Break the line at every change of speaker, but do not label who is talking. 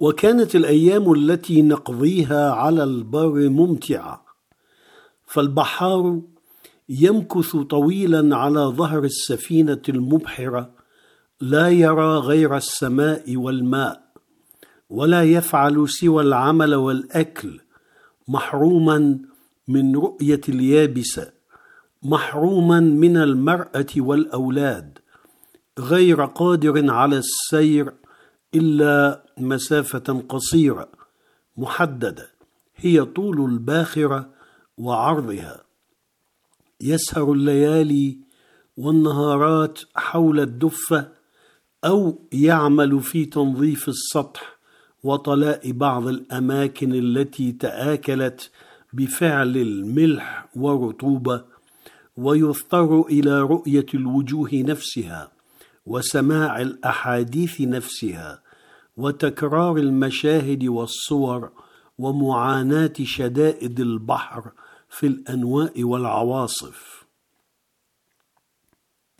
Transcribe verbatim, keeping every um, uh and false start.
وكانت الأيام التي نقضيها على البر ممتعة، فالبحار يمكث طويلا على ظهر السفينة المبحرة، لا يرى غير السماء والماء، ولا يفعل سوى العمل والأكل، محروما من رؤية اليابسة، محروما من المرأة والأولاد، غير قادر على السير إلا مسافة قصيرة محددة هي طول الباخرة وعرضها. يسهر الليالي والنهارات حول الدفة، أو يعمل في تنظيف السطح وطلاء بعض الأماكن التي تآكلت بفعل الملح والرطوبة، ويضطر إلى رؤية الوجوه نفسها وسماع الأحاديث نفسها وتكرار المشاهد والصور ومعاناة شدائد البحر في الأنواء والعواصف.